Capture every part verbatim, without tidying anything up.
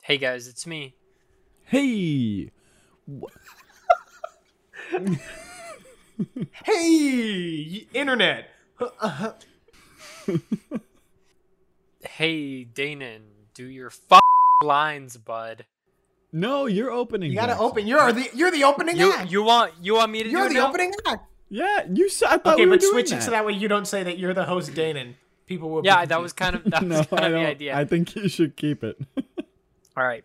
Hey guys, it's me. Hey! Hey, internet. Hey Danon, do your f lines, bud. No, you're opening. You gotta Jackson. open. You're the you're the opening You act. you want you want me to You're do it the now? opening act. Yeah, you said. I thought Okay, we were but doing switch it that. so that way you don't say that you're the host, Danon. People will. be Yeah, that confused. was kind of that was No, kind I of the don't. idea. I think you should keep it. All right.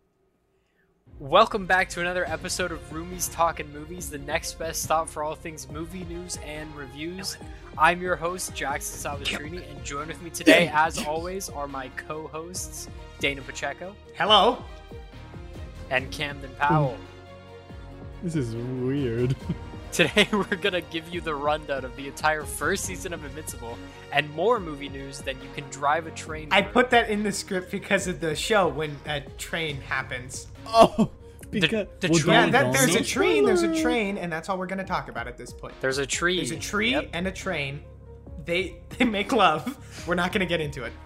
Welcome back to another episode of Roomies Talking Movies, the next best stop for all things movie news and reviews. I'm your host, Jackson Salvatrini, and join with me today, as always, are my co-hosts, Dana Pacheco Hello. and Camden Powell. This is weird. Today, we're gonna give you the rundown of the entire first season of Invincible and more movie news than you can drive a train. I through. put that in the script because of the show when a train happens. Oh, because the well, train. Yeah, don't- that, don't- there's no a train. There's a spoiler. train, and that's all we're gonna talk about at this point. There's a tree. There's a tree Yep. and a train. They they make love. We're not gonna get into it.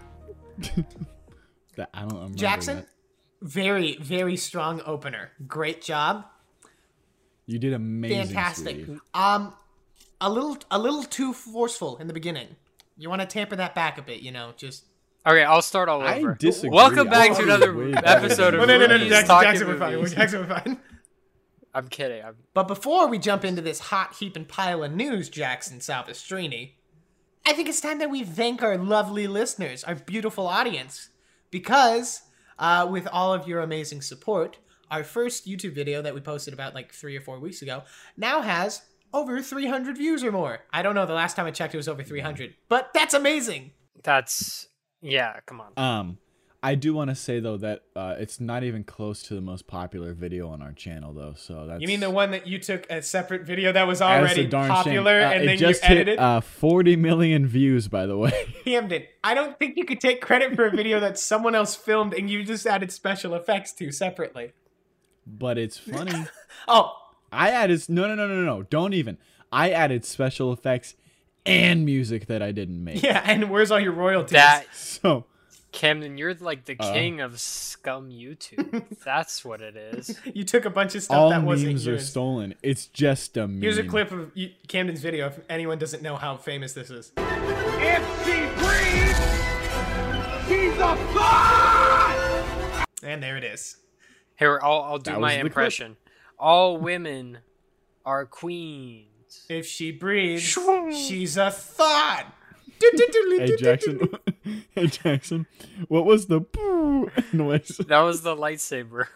That- I don't remember Jackson, that. very very strong opener. Great job. You did amazing. Fantastic. sweetie. Um, a little, a little too forceful in the beginning. You want to tamper that back a bit, you know. Just Okay, I'll start all I over. disagree. Welcome I back thought to it was another way better episode than of no, no, no, no, Roomies Jackson, Talking Jackson, we're fine. Movies. Jackson, we're fine. I'm kidding. I'm... But before we jump into this hot heaping pile of news, Jackson Salvestrini, I think it's time that we thank our lovely listeners, our beautiful audience, because uh, with all of your amazing support, our first YouTube video that we posted about like three or four weeks ago now has over three hundred views or more. I don't know. The last time I checked, it was over three hundred, but that's amazing. That's yeah. Come on. Um, I do want to say though that uh, it's not even close to the most popular video on our channel though. So that's. You mean the one that you took a separate video that was That's already a darn popular shame. Uh, and it then just you hit, edited? uh, forty million views, by the way. Camden, I don't think you could take credit for a video that someone else filmed and you just added special effects to separately. But it's funny. Oh, I added no, no, no, no, no. Don't even. I added special effects and music that I didn't make. yeah, and where's all your royalties? That So Camden, you're like the Uh. king of scum YouTube. That's what it is. You took a bunch of stuff all that wasn't memes are yours. stolen. It's just a meme. Here's a clip of you- Camden's video if anyone doesn't know how famous this is. If she breathes, she's a god! And there it is. Here, I'll I'll do That my was the clip. impression. All women are queens. If she breathes, Shwoo. she's a thought. Hey Jackson. Hey Jackson. What was the boo noise? That was the lightsaber.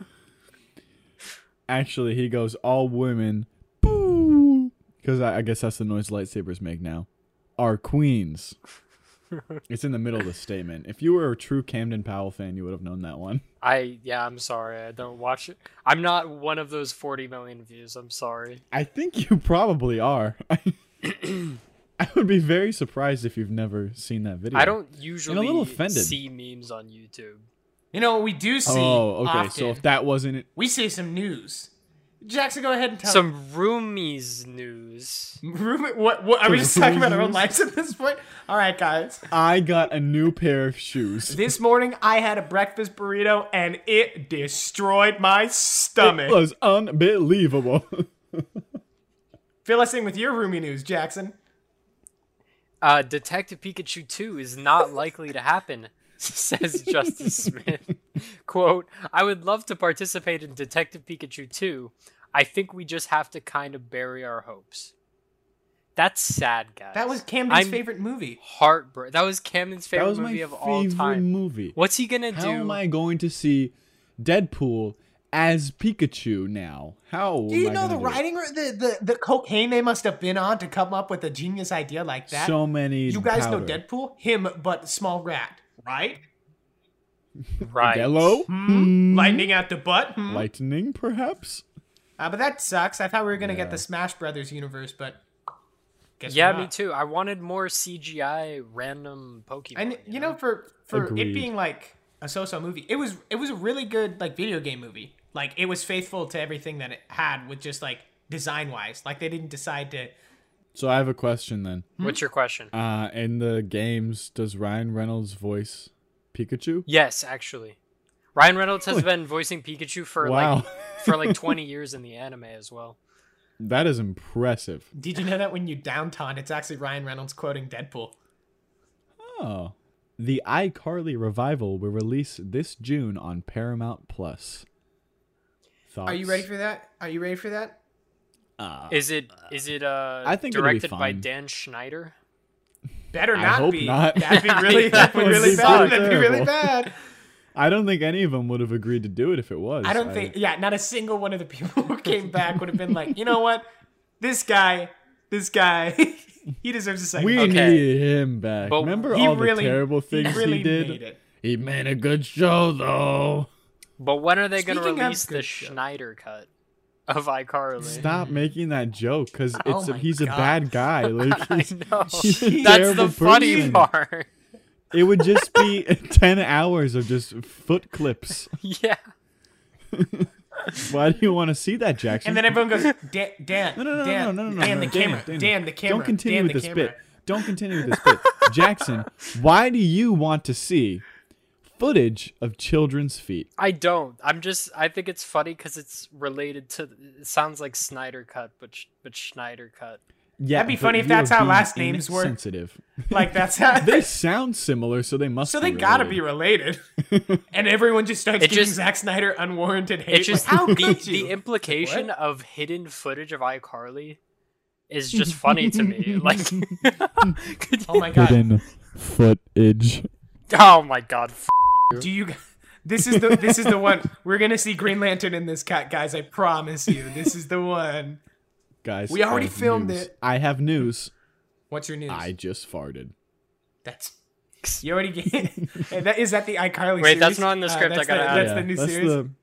Actually, he goes all women boo because I, I guess that's the noise lightsabers make now. Are queens. It's in the middle of the statement. If you were a true Camden Powell fan, you would have known that one. I yeah. I'm sorry. I don't watch it. I'm not one of those forty million views. I'm sorry. I think you probably are. I would be very surprised if you've never seen that video. I don't usually little offended. see memes on YouTube. You know what we do see Oh, okay. often? So if that wasn't it, We see some news. Jackson, go ahead and tell Some roomies news. Room, what, what, are we just talking about our own News? lives at this point? All right, guys. I got a new pair of shoes. This morning, I had a breakfast burrito, and it destroyed my stomach. It was unbelievable. Fill us in with your roomy news, Jackson. Uh, Detective Pikachu two is not likely to happen, says Justice Smith. Quote, I would love to participate in Detective Pikachu two. I think we just have to kind of bury our hopes. That's sad, guys. That was Camden's I'm favorite movie. Heartbreak. That was Camden's That favorite was my movie of all favorite time. movie. What's he gonna How do? am I going to see Deadpool as Pikachu now? How? Do you am I know the gonna do it? writing, or the, the, the cocaine they must have been on to come up with a genius idea like that? So many. you guys know powder. Deadpool? Him, but small rat, right? Right. Yellow? Hmm? Lightning at the butt? Hmm? Lightning, perhaps? Uh, but that sucks. I thought we were going to Yeah. get the Smash Brothers universe, but guess Yeah, we're me not. too. I wanted more C G I random Pokemon. And you know, for for Agreed. it being like a so-so movie, it was it was a really good like video game movie. Like it was faithful to everything that it had, with just like design wise. Like they didn't decide to. So I have a question then. What's your question? Uh, in the games, does Ryan Reynolds voice Pikachu? Yes, actually. Ryan Reynolds has been voicing Pikachu for Wow. like for like twenty years in the anime as well. That is impressive. Did you know that when you downton, it's actually Ryan Reynolds quoting Deadpool? Oh. The iCarly revival will release this June on Paramount Plus. Thoughts? Are you ready for that? Are you ready for that? Uh, Is it is it uh I think it'll be directed by fine. Dan Schneider? Better I not hope be. not. That'd be really, that'd be That would really be bad. pretty That'd be really terrible. bad. I don't think any of them would have agreed to do it if it was. I don't think, yeah, not a single one of the people who came back would have been like, you know what? This guy, this guy, he deserves a second. We Okay. need him back. But Remember he all really, the terrible things he, really he did? made it. He made a good show, though. But when are they going to Speaking of release the good show. Schneider cut of iCarly? Stop making that joke, because Oh it's a, my he's a God. bad guy. Like I he's, know. he's a That's terrible the funny person. part. It would just be ten hours of just foot clips. Yeah. Why do you want to see that, Jackson? And then everyone goes, Dan, Dan, no, no, no, Dan, no, no, no, Dan, no, the Dan, camera, Dan, Dan, the camera, Don't continue Dan, with the this camera. bit. Don't continue with this bit. Jackson, why do you want to see footage of children's feet? I don't. I'm just. I think it's funny because it's related to. It sounds like Snyder cut, but sh- but Schneider cut. Yeah, That'd be but funny if you that's are how being last names work. insensitive. Like, that's how. They sound similar, so they must. So be they gotta related. be related. And everyone just starts It giving just- Zack Snyder unwarranted hate. It's just like, how the could the you? implication What? of hidden footage of iCarly is just funny to me. Like, could you- Oh my god. Hidden footage. oh my god. F- Do you? This is the this is the one. We're gonna see Green Lantern in this cut, guys. I promise you. This is the one. Guys, We already I have filmed news. it. I have news. What's your news? I just farted. That's you already get. And that is that the iCarly Wait, series? that's not in the script, that's I gotta the, add That's it. the new that's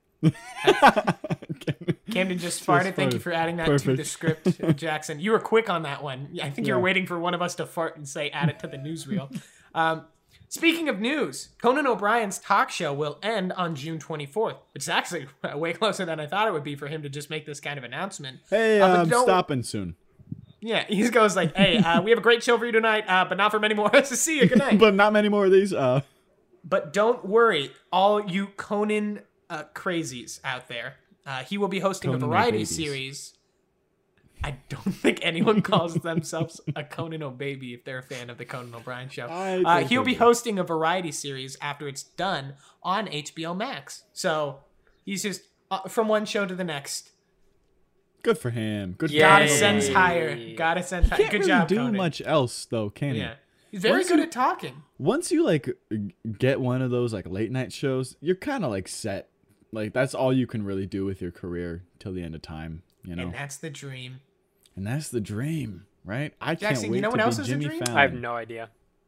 series. the- Camden just farted. Thank you farted. for adding that to Perfect. the script, Jackson. You were quick on that one. I think you were Yeah. waiting for one of us to fart and say add it to the newsreel. Um, speaking of news, Conan O'Brien's talk show will end on June twenty-fourth, which is actually way closer than I thought it would be for him to just make this kind of announcement. Hey, Uh, but I'm don't- stopping soon. Yeah, he just goes like, "Hey, uh, we have a great show for you tonight, uh, but not for many more. So see you. Good night." But not many more of these. Uh, But don't worry, all you Conan uh, crazies out there. Uh, he will be hosting Conan a O variety babies. series. I don't think anyone calls themselves a Conan O'Baby if they're a fan of the Conan O'Brien show. I Uh, think he'll they be do. hosting a variety series after it's done on H B O Max. So he's just uh, from one show to the next. good for him. Good Yeah. for Gotta him. send higher. Gotta send higher. Can't Good really job, do Conan. much else though, can he? Yeah, he's very Once good you- at talking. Once you like get one of those like late night shows, you're kind of like set. Like that's all you can really do with your career till the end of time, you know. And that's the dream. And that's the dream, right? I Jackson, can't you wait know to what be else is a Jimmy dream? Fallon. I have no idea.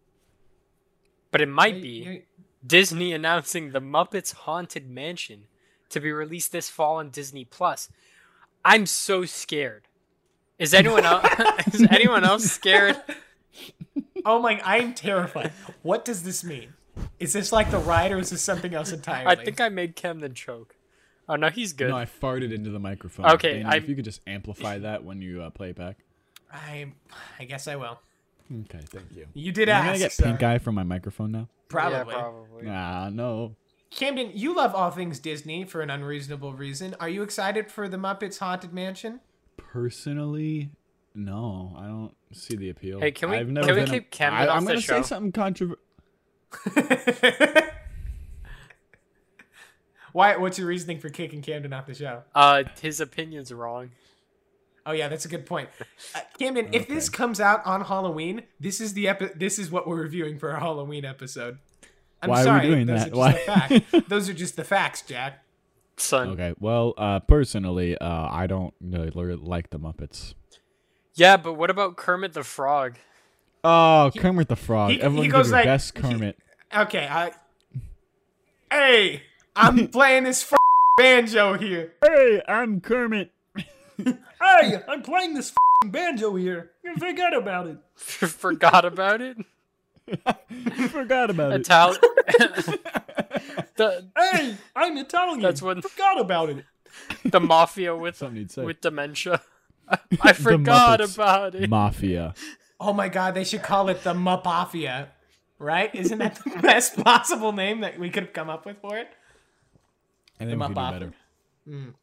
But it might be You- Disney announcing the Muppets Haunted Mansion to be released this fall on Disney Plus. I'm so scared. Is anyone else? is anyone else scared? Oh my! I'm terrified. What does this mean? Is this like the ride, or is this something else entirely? I think I made Camden choke. Oh no, he's good. No, I farted into the microphone. Okay, Dana, I- if you could just amplify that when you uh, play it back. I, I guess I will. Okay, thank you. You did Am I ask. gonna get so- pink eye from my microphone now? Probably. Yeah, probably. Ah, no. Camden, you love all things Disney for an unreasonable reason. Are you excited for the Muppets Haunted Mansion? Personally, no, I don't see the appeal. Hey, can we- I've never can we been a- keep Camden I, off I'm the gonna show? say something controversial. Why? What's your reasoning for kicking Camden off the show? Uh, his opinion's wrong. Oh yeah, that's a good point. Uh, Camden, if this comes out on Halloween, this is the epi- This is what we're reviewing for our Halloween episode. I'm Why are we sorry, doing those that? Are just Why? The facts. Those are just the facts, Jack. Son. Okay, well, uh, personally, uh, I don't really li- like the Muppets. Yeah, but what about Kermit the Frog? Oh, Kermit the Frog! he- he Everyone give goes your like- best he- Kermit. Okay, I. Hey, I'm playing this f- banjo here. Hey, I'm Kermit. Hey, I'm playing this f- banjo here. You forgot about it. Forgot about it. Forgot about it. Italian. the Hey, I'm Italian. That's when- Forgot about it. the mafia with Something you'd say. with dementia. I forgot Muppets. about it. Mafia. Oh my god, they should call it the Muppafia, right? Isn't that the best possible name that we could have come up with for it? I think them we up can do off. better. Mm.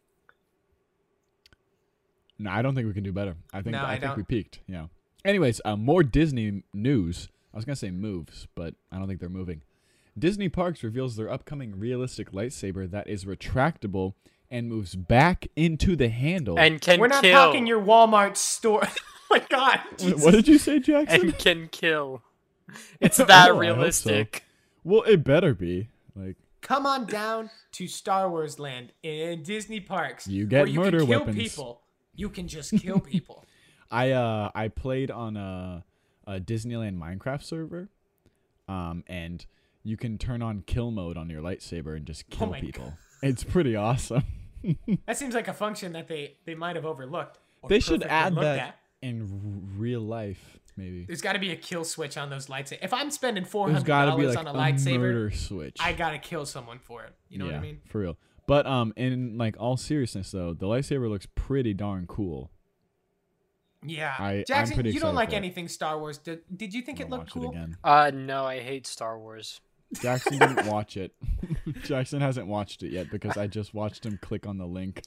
No, I don't think we can do better. I think No, I, I think don't. we peaked. Yeah. Anyways, uh, more Disney news. I was gonna say moves, but I don't think they're moving. Disney Parks reveals their upcoming realistic lightsaber that is retractable and moves back into the handle. And can We're not kill. talking your Walmart store. Oh my God. Wait, Jesus. what did you say, Jackson? and can kill. It's Oh, that I hope so. realistic. Well, it better be. Like, Come on down to Star Wars Land in Disney Parks. You get where you murder can kill weapons. people. You can just kill people. I uh I played on a, a Disneyland Minecraft server, um, and you can turn on kill mode on your lightsaber and just kill my people. It's pretty awesome. That seems like a function that they, they might have overlooked. or They should perfectly add looked that at. in r- real life, maybe. There's got to be a kill switch on those lightsabers. If I'm spending four There's hundred got to be dollars like on a a lightsaber, murder switch. I gotta kill someone for it. You know yeah, what I mean? for real. But um, in like all seriousness though, the lightsaber looks pretty darn cool. Yeah. I- I'm Jackson, pretty you don't excited like for it. anything Star Wars. Did, did you think I'm it gonna looked watch cool? it again. Uh, no, I hate Star Wars. Jackson didn't watch it. Jackson hasn't watched it yet because I just watched him click on the link.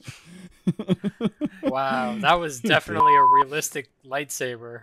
Wow, that was definitely a realistic lightsaber.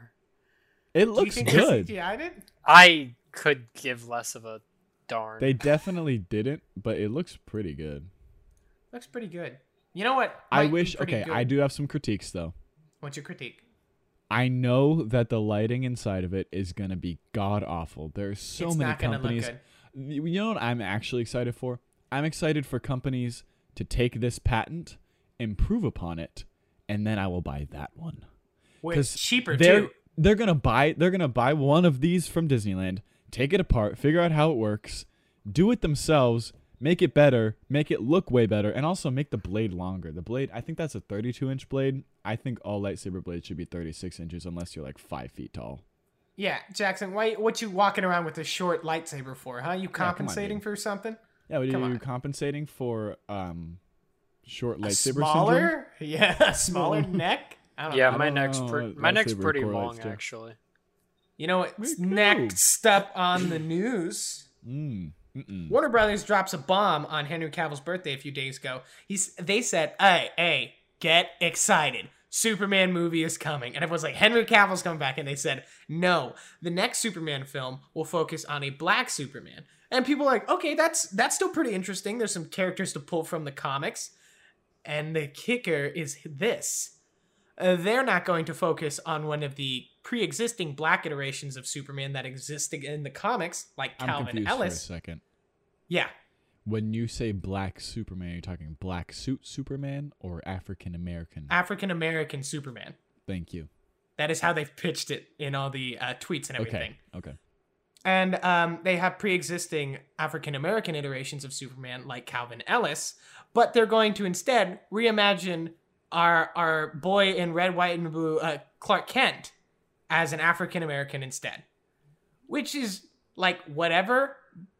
It Do you looks think good. they C G I'd it? I could give less of a darn. They definitely didn't, but it looks pretty good. Looks pretty good. You know what? I might be wish. pretty Okay, good? I do have some critiques though. What's your critique? I know that the lighting inside of it is gonna be god awful. There's so it's many not gonna companies. look good. You know what I'm actually excited for? I'm excited for companies to take this patent, improve upon it, and then I will buy that one. With Because cheaper they're too. they're gonna buy they're gonna buy one of these from Disneyland, take it apart, figure out how it works, do it themselves, make it better, make it look way better, and also make the blade longer. The blade, I think that's a thirty-two inch blade. I think all lightsaber blades should be thirty-six inches unless you're like five feet tall. Yeah, Jackson, why what you walking around with a short lightsaber for, huh? You come on, compensating dude. for something? Yeah, what are Come you on. compensating for? Um, short A lightsaber syndrome. smaller? Yeah, a smaller neck? I don't yeah, know. my don't neck's know pre- what my neck's lightsaber pretty correlates long to. actually. You know what's Me too. next up on the news? Mm. Mm-mm. Warner Brothers drops a bomb on Henry Cavill's birthday a few days ago. He's they said, "Hey, hey, get excited. Superman movie is coming." And everyone's like, "Henry Cavill's coming back." And they said, "No, the next Superman film will focus on a black Superman." And people are like, "Okay, that's that's still pretty interesting. There's some characters to pull from the comics." And the kicker is this. Uh, they're not going to focus on one of the pre-existing black iterations of Superman that existed in the comics, like I'm Calvin confused Ellis. for a second. Yeah. When you say black Superman, you're talking black suit Superman or African American? African American Superman. Thank you. That is how they've pitched it in all the uh, tweets and everything. Okay. Okay. And um, they have pre-existing African American iterations of Superman like Calvin Ellis, but they're going to instead reimagine our our boy in red, white, and blue, uh, Clark Kent, as an African American instead, which is like whatever.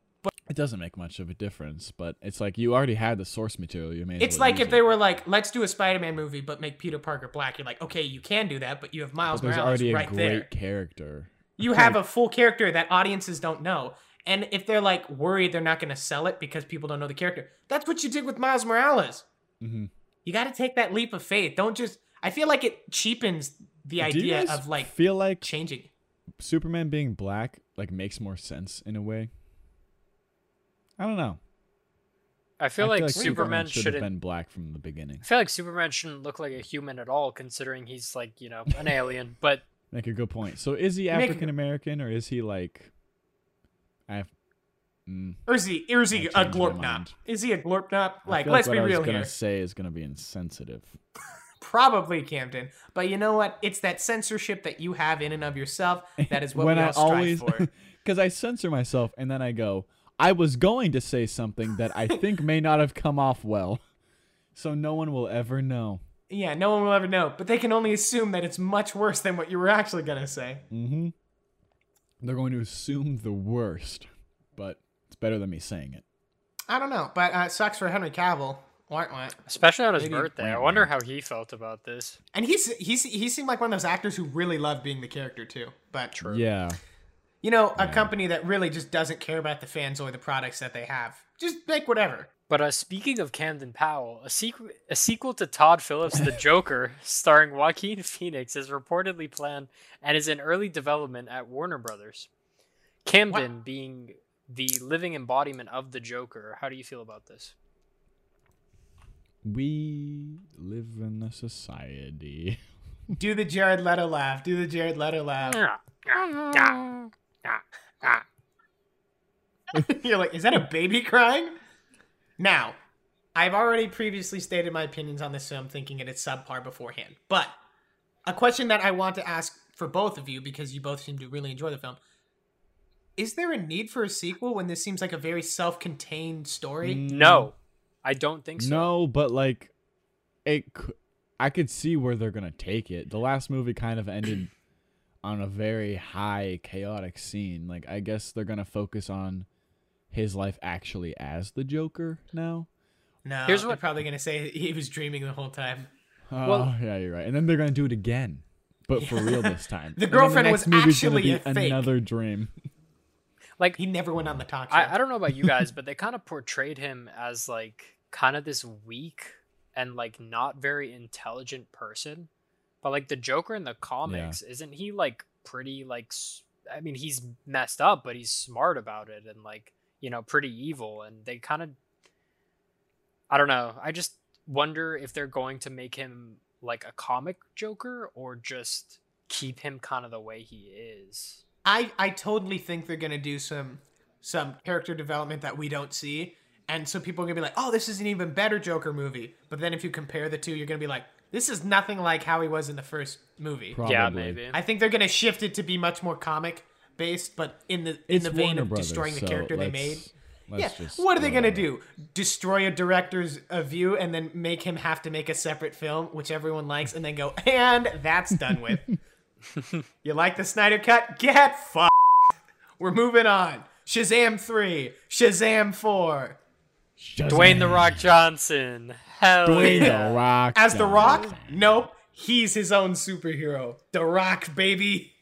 It doesn't make much of a difference, but it's like you already had the source material. You made. It's like if they were like, let's do a Spider-Man movie, but make Peter Parker black. You're like, okay, you can do that, but you have Miles But there's Morales already a right great there. character. You have a full character that audiences don't know. And if they're like worried they're not going to sell it because people don't know the character, that's what you did with Miles Morales. Mm-hmm. You got to take that leap of faith. Don't just, I feel like it cheapens the Do you idea guys of like feel like changing. Superman being black like makes more sense in a way? I don't know. I feel I like feel Superman should have shouldn't. been black from the beginning. I feel like Superman shouldn't look like a human at all, considering he's like you know an alien. But Make a good point. So is he Make a- African American or is he like? Af- mm, Or is he, or is he I a changed my glorpnop? mind. Is he a glorpnop? I Like, feel let's like be what real I was here. gonna say is gonna be insensitive. Probably Camden. But you know what? It's that censorship that you have in and of yourself. That is what when we I all strive always, for. because I censor myself and then I go, I was going to say something that I think may not have come off well, so no one will ever know. Yeah, no one will ever know. But they can only assume that it's much worse than what you were actually going to say. Mm-hmm. They're going to assume the worst, but it's better than me saying it. I don't know. But uh, it sucks for Henry Cavill. What, what? especially on his Maybe- birthday, I wonder how he felt about this. And he's, he's, he seemed like one of those actors who really loved being the character, too. But True. Yeah. You know, a Yeah. company that really just doesn't care about the fans or the products that they have. Just make whatever. But uh, speaking of Camden Powell, a, sequ- a sequel to Todd Phillips' The Joker, starring Joaquin Phoenix, is reportedly planned and is in early development at Warner Brothers. Camden What? being the living embodiment of the Joker. How do you feel about this? We live in a society. Do the Jared Leto laugh. Do the Jared Leto laugh. You're like, is that a baby crying? Now, I've already previously stated my opinions on this film, thinking it is subpar beforehand. But a question that I want to ask for both of you, because you both seem to really enjoy the film: is there a need for a sequel when this seems like a very self-contained story? No, I don't think so. No, but like, it. c- I could see where they're gonna take it. The last movie kind of ended on a very high, chaotic scene. Like, I guess they're gonna focus on his life actually as the Joker now. No, Here's they're what- probably going to say he was dreaming the whole time. Oh, Well- yeah, you're right. And then they're gonna do it again, but for real this time. The And then girlfriend next was movie's gonna actually be a fake. another dream. Like, He never went on the talk show. I, I don't know about you guys, but they kind of portrayed him as like kind of this weak and like not very intelligent person. But like the Joker in the comics, isn't he like pretty like? s- I mean, he's messed up, but he's smart about it and like, you know, pretty evil. And they kind of, I don't know. I just wonder if they're going to make him like a comic Joker or just keep him kind of the way he is. I, I totally think they're gonna do some some character development that we don't see, and so people are gonna be like, "Oh, this is an even better Joker movie." But then if you compare the two, you're gonna be like, "This is nothing like how he was in the first movie." Probably. Yeah, maybe. I think they're gonna shift it to be much more comic based, but in the in It's the vein Warner of Brothers, destroying the so character they let's- made. let's Yeah, just what are they throw gonna that out. do? Destroy a director's uh, view and then make him have to make a separate film, which everyone likes, and then go, and that's done with. You like the Snyder Cut? Get fucked. We're moving on. Shazam three, Shazam four. Dwayne the Rock Johnson. Hell Dwayne yeah. the Rock. As The Rock? Johnson. Nope. He's his own superhero. The Rock, baby.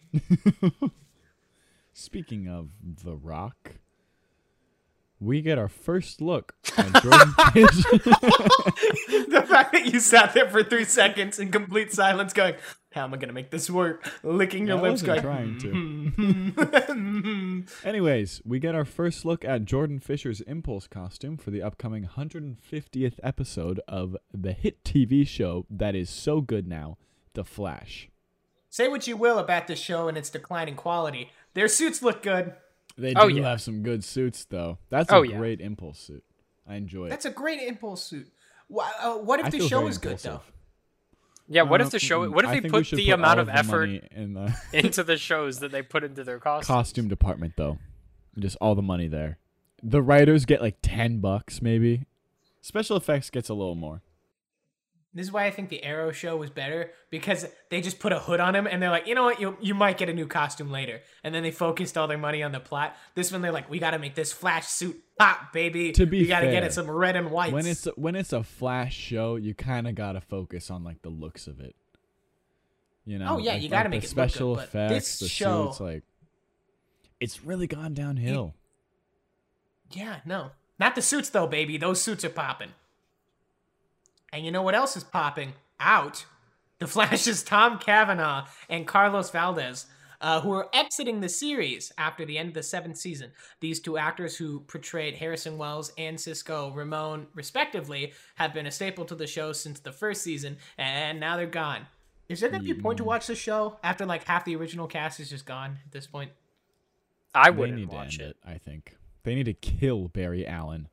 Speaking of The Rock, we get our first look at Jordan Peele. The fact that you sat there for three seconds in complete silence going, how am I going to make this work? Licking your I lips wasn't going, trying to. Anyways, we get our first look at Jordan Fisher's Impulse costume for the upcoming one hundred fiftieth episode of the hit T V show that is so good now, The Flash. Say what you will about this show and its declining quality. Their suits look good. They do Oh, yeah. have some good suits, though. That's a Oh, yeah. great Impulse suit. I enjoy it. That's a great Impulse suit. Wha- uh, What if I the feel show very is good, though? impulsive. Yeah, what Uh, if the show? mm, What if I they think we put should the put amount all of the effort money in the into the shows that they put into their costumes? costume department, though? Just all the money there. The writers get like ten bucks, maybe. Special effects gets a little more. This is why I think the Arrow show was better, because they just put a hood on him and they're like, you know what, you you might get a new costume later. And then they focused all their money on the plot. This one, they're like, we got to make this Flash suit pop, baby. To be we got to get fair, it some red and whites. When it's a, when it's a Flash show, you kind of gotta focus on like the looks of it. You know? Oh, yeah, Like- you gotta like make the it look good, special but effects, this the show- suits, like it's really gone downhill. Yeah, no. Not the suits, though, baby. Those suits are popping. And you know what else is popping? Out. The Flash's Tom Cavanaugh and Carlos Valdez, uh, who are exiting the series after the end of the seventh season. These two actors who portrayed Harrison Wells and Cisco Ramon, respectively, have been a staple to the show since the first season, and now they're gone. Is there going to be a point to watch the show after, like, half the original cast is just gone at this point? I They wouldn't need to watch end it. it. I think they need to kill Barry Allen.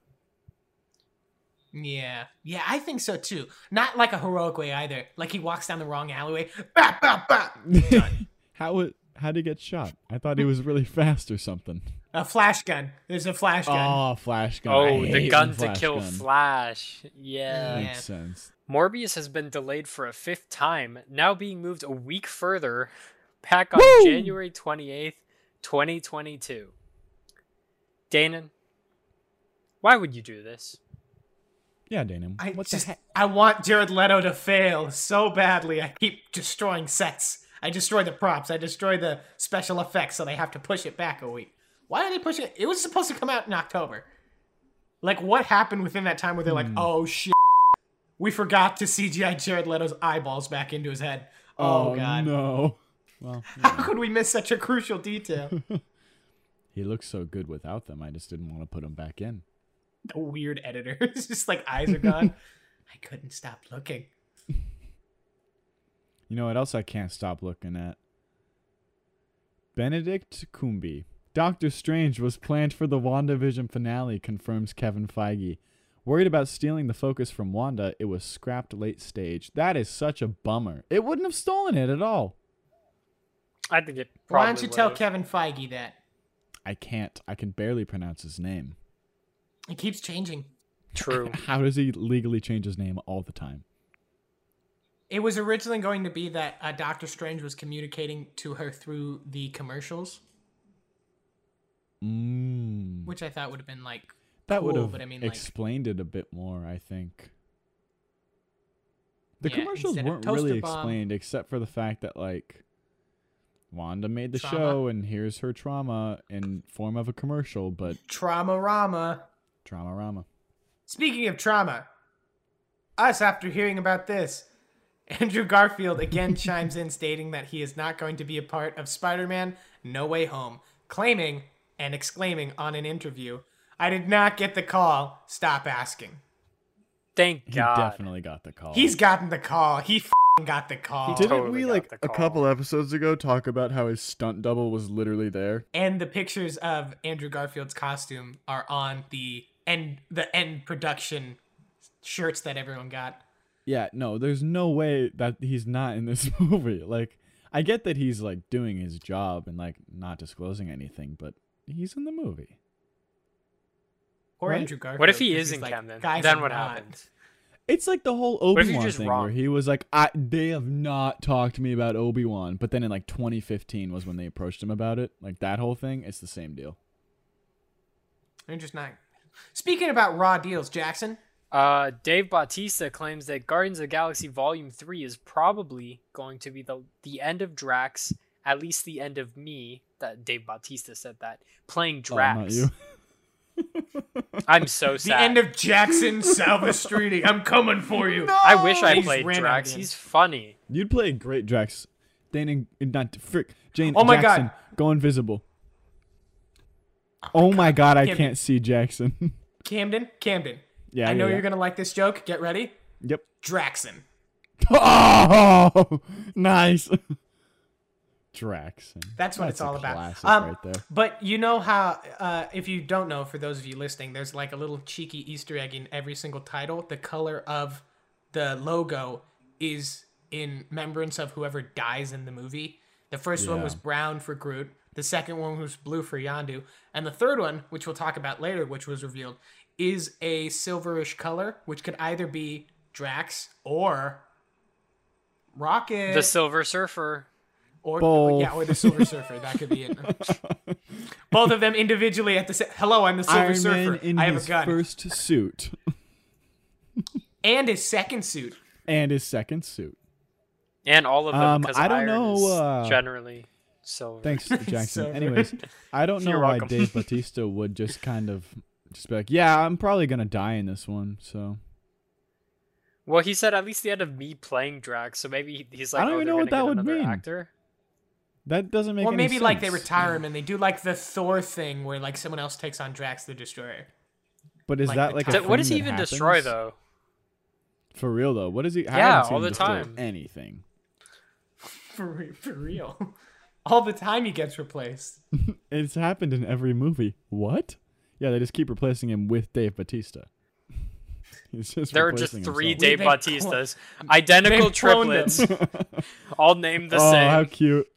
Yeah. Yeah, I think so too. Not like a heroic way either. Like he walks down the wrong alleyway. Bah, bah, bah. Done. How it? How would he get shot? I thought he was really fast or something. A flash gun. There's a flash gun. Oh, flash gun. Oh, I the hate gun when to Flash kill gun. Flash. Yeah. Yeah. Makes sense. Morbius has been delayed for a fifth time, now being moved a week further, back on Woo! January twenty-eighth, twenty twenty-two. Danon, why would you do this? Yeah, Dana. I What just the heck? I want Jared Leto to fail so badly. I keep destroying sets. I destroy the props. I destroy the special effects, so they have to push it back a week. Why are they pushing it? It was supposed to come out in October. Like, what happened within that time where they're like, oh, shit, we forgot to C G I Jared Leto's eyeballs back into his head. Oh, Oh, God. no. Well, you How know, could we miss such a crucial detail? he looks so good without them. I just didn't want to put him back in. The weird editor. It's just like, eyes are gone. I couldn't stop looking. You know what else I can't stop looking at? Benedict Cumberbatch. Doctor Strange was planned for the WandaVision finale, confirms Kevin Feige. Worried about stealing the focus from Wanda, it was scrapped late stage. That is such a bummer. It wouldn't have stolen it at all. I think it probably Why don't you tell would've. Kevin Feige that? I can't. I can barely pronounce his name. It keeps changing. True. How does he legally change his name all the time? It was originally going to be that uh, Doctor Strange was communicating to her through the commercials, Mm. which I thought would have been like That cool, would have but I mean, like, explained it a bit more, I think. The Yeah, commercials instead of weren't toaster really bomb. explained except for the fact that, like, Wanda made the Trauma. show and here's her trauma in form of a commercial, but trauma-rama. trauma-rama. Speaking of trauma, us after hearing about this, Andrew Garfield again chimes in stating that he is not going to be a part of Spider-Man No Way Home, claiming and exclaiming on an interview, I did not get the call, stop asking. Thank He God. definitely got the call. He's gotten the call. He f***ing got the call. He did- Didn't totally we, got like, the a call. couple episodes ago talk about how his stunt double was literally there? And the pictures of Andrew Garfield's costume are on the end the end production shirts that everyone got. Yeah, no, there's no way that he's not in this movie. Like, I get that he's, like, doing his job and, like, not disclosing anything, but he's in the movie. Or Right? Andrew Garfield. What if he 'cause is he's in like, Camden? "Guys, Then I'm what not." happens? It's like the whole if you're Obi-Wan just thing wrong? where he was like, I, they have not talked to me about Obi-Wan. But then in like twenty fifteen was when they approached him about it. Like that whole thing, it's the same deal. They're just not. Speaking about raw deals, Jackson. Uh, Dave Bautista claims that Guardians of the Galaxy Volume three is probably going to be the the end of Drax, at least the end of me. That Dave Bautista said that playing Oh, Drax. not you. I'm so The sad. end of Jackson Salvestrini. I'm coming for you. I wish I He's played ran out Drax. again. He's funny. You'd play a great Drax. Dane, not frick. Jane Oh my Jackson, God. go invisible. Oh my God, I Camden. can't see Jackson. Camden, Camden. Yeah, I know yeah, you're yeah. gonna like this joke. Get ready. Yep. Draxon. Oh, nice. Draxon. That's what That's it's a all about. classic Um, right there. But you know how, uh, if you don't know, for those of you listening, there's like a little cheeky Easter egg in every single title. The color of the logo is in remembrance of whoever dies in the movie. The first one Yeah. was brown for Groot. The second one was blue for Yondu. And the third one, which we'll talk about later, which was revealed, is a silverish color, which could either be Drax or Rocket. The Silver Surfer. Or Both. yeah, or the Silver Surfer. That could be it. Both of them individually at the sa- hello. I'm the Silver Iron Surfer. Man in I have his a gun first suit and his second suit. and his second suit. And all of them, Um, because I don't Iron know, is uh, generally silver. Thanks, Jackson. So- Anyways, I don't know You're why welcome. Dave Bautista would just kind of just be like, yeah, I'm probably gonna die in this one. So Well, he said at least the end of me playing Drax, so maybe he's like, I don't oh, even they're know what gonna that get would another mean. actor. that doesn't make Or any maybe sense. like they retire him and they do like the Thor thing where like someone else takes on Drax the Destroyer. But is like that the like a time- So what thing does he that even happens? destroy though? For real though, what is he? I Yeah, haven't seen all him the destroy time. Anything. For, re- for real. All the time he gets replaced. It's happened in every movie. What? Yeah, they just keep replacing him with Dave Bautista. He's just There are just replacing three himself. Dave They clone- Bautistas, identical They've cloned triplets, all named the oh, same. how cute!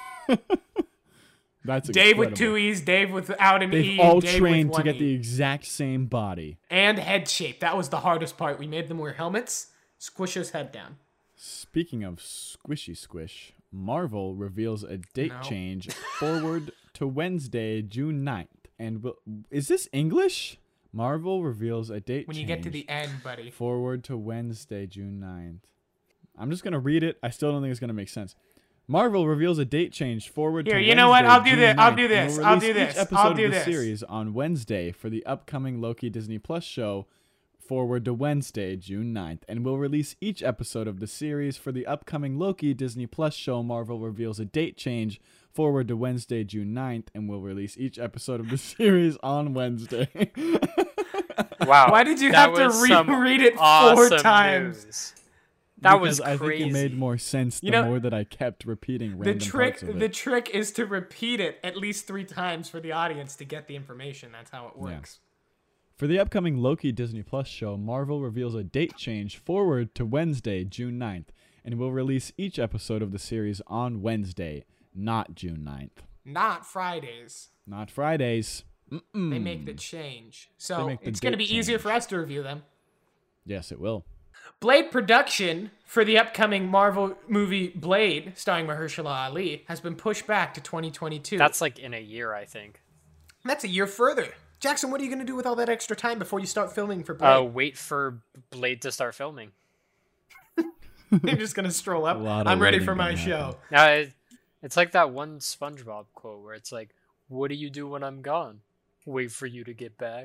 That's Dave with incredible. two E's, Dave without an They've E, all Dave trained with to one get E. the exact same body. And head shape. That was the hardest part. We made them wear helmets, squish his head down. Speaking of squishy squish, Marvel reveals a date No. change forward to Wednesday, June ninth. And will, is this English? Marvel reveals a date When change you get to the end, buddy. forward to Wednesday, June ninth. I'm just going to read it. I still don't think it's going to make sense. Marvel reveals a date change forward Here, to you know what? Wednesday, I'll do June this. I'll ninth, do and this. will I'll release do each this. episode I'll of do the this. series on Wednesday for the upcoming Loki Disney Plus show forward to Wednesday, June ninth, and will release each episode of the series for the upcoming Loki Disney Plus show. Marvel reveals a date change forward to Wednesday, June ninth, and will release each episode of the series on Wednesday. Wow. Why did you that have to was some reread it four awesome times? news. That Because was I crazy. think it made more sense the You know, more that I kept repeating The random trick, parts of it. the trick is to repeat it at least three times for the audience to get the information. That's how it Yeah. works. For the upcoming Loki Disney Plus show, Marvel reveals a date change forward to Wednesday, June ninth, and will release each episode of the series on Wednesday, not June ninth. Not Fridays. Not Fridays. Mm-mm. They make the change. So make the it's going to be date easier change. for us to review them. Yes, it will. Blade production for the upcoming Marvel movie Blade, starring Mahershala Ali, has been pushed back to twenty twenty-two. That's like in a year, I think. That's a year further. Jackson, what are you going to do with all that extra time before you start filming for Blade? Uh, wait for Blade to start filming. You're just going to stroll up. A lot of I'm ready waiting for my gonna show. happen. Now, it, it's like that one SpongeBob quote where it's like, "What do you do when I'm gone? Wait for you to get back."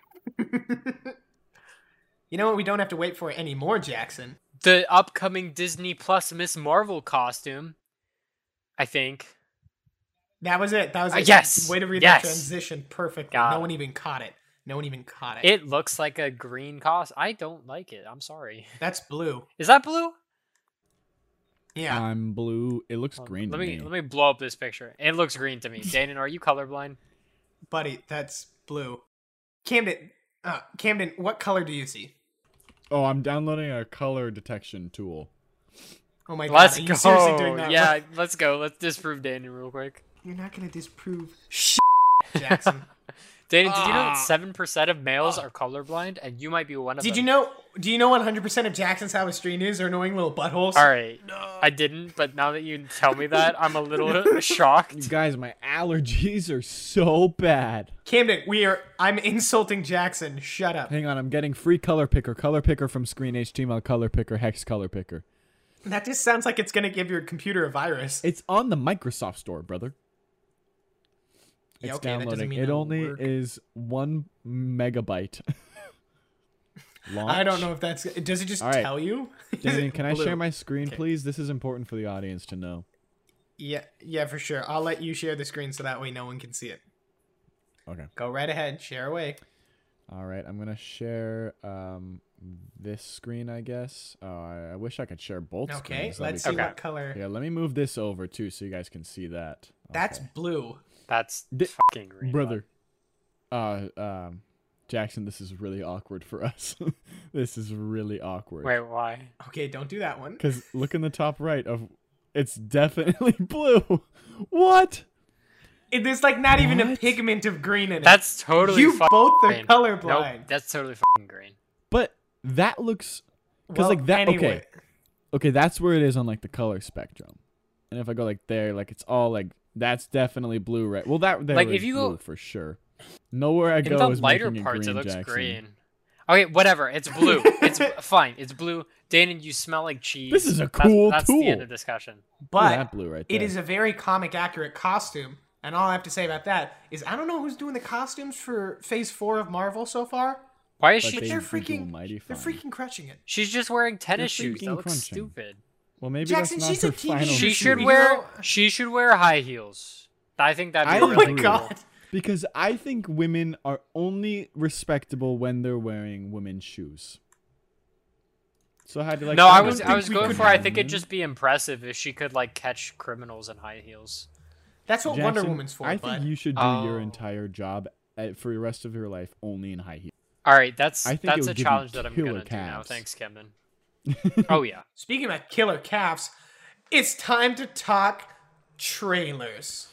You know what we don't have to wait for anymore, Jackson? The upcoming Disney Plus Miss Marvel costume, I think. That was it. That was Uh, it. yes. Way to read Yes. that transition perfectly. Got no it. one even caught it. No one even caught it. It looks like a green costume. I don't like it. I'm sorry. That's blue. Is that blue? Yeah. I'm blue. It looks Hold on. green Let to me me. let me blow up this picture. It looks green to me. Danon, are you colorblind? Buddy, that's blue. Camden, uh, Camden, what color do you see? Oh, I'm downloading a color detection tool. Oh my Let's god, are go. you seriously doing that? Yeah, let's go. Let's disprove Danon real quick. You're not going to disprove shit, Jackson. Danon, did you know Ah. that seven percent of males are colorblind, and you might be one of Did them? you know, do you know one hundred percent of Jackson's Halistri news are annoying little buttholes? All right, I didn't, but now that you tell me that, I'm a little shocked. You guys, my allergies are so bad. Camden, we are, I'm insulting Jackson. Shut up. Hang on, I'm getting free color picker. Color picker from Screen H T M L color picker, hex color picker. That just sounds like it's going to give your computer a virus. It's on the Microsoft Store, brother. Yeah, It's okay, that doesn't downloading. mean It it'll only work. is one megabyte. Launch. I don't know if that's, does it just All right. tell you? Is Jaden, it can I blue? share my screen, Okay. please? This is important for the audience to know. Yeah, yeah, for sure. I'll let you share the screen so that way no one can see it. Okay. Go right ahead. Share away. All right. I'm gonna share um this screen, I guess. Oh, I, I wish I could share both Okay, screens. That'd let's be see cool. what color. Yeah, let me move this over too, so you guys can see that. That's Okay. blue. That's Di- fucking green. brother. Uh, um, Jackson, this is really awkward for us. This is really awkward. Wait, why? Okay, don't do that one. Cause look in the top right of, it's definitely blue. What? It, there's like not even a What? pigment of green in it. That's totally you fucking both are green. colorblind. Nope, that's totally fucking green. But that looks, cause Well, like that. anyway. Okay, okay, that's where it is on like the color spectrum. And if I go like there, like it's all like that's definitely blue, right? Well, that there Like, is if you go- blue for sure. Nowhere I In go the is lighter making it parts, green, it looks Jackson. green. Okay, whatever. It's blue. It's fine. It's blue. Danon, you smell like cheese. This is a That's- cool That's, the end tool. of discussion. Look at But that blue right there. it is a very comic accurate costume. And all I have to say about that is I don't know who's doing the costumes for Phase Four of Marvel so far. Why is But she? they They're do freaking, mighty they're fine. freaking crushing it. She's just wearing tennis They're shoes. That freaking looks crunching. stupid. Well, maybe Jackson, that's not she's a her T V final. She shoot. should You wear. know- She should wear high heels. I think that'd be I Oh really my agree. cool. god. Because I think women are only respectable when they're wearing women's shoes. So how do you like? No, that I one? was I was we going could for. I have think it'd women. just be impressive if she could like catch criminals in high heels. That's what Wonder Jackson, Woman's for. I but think you should do your Oh. entire job at, for the rest of your life only in high heels. All right, that's I think it that's would a give you challenge that I'm killer gonna do now. calves. Thanks, Camden. Oh yeah. speaking of killer calves, it's time to talk trailers.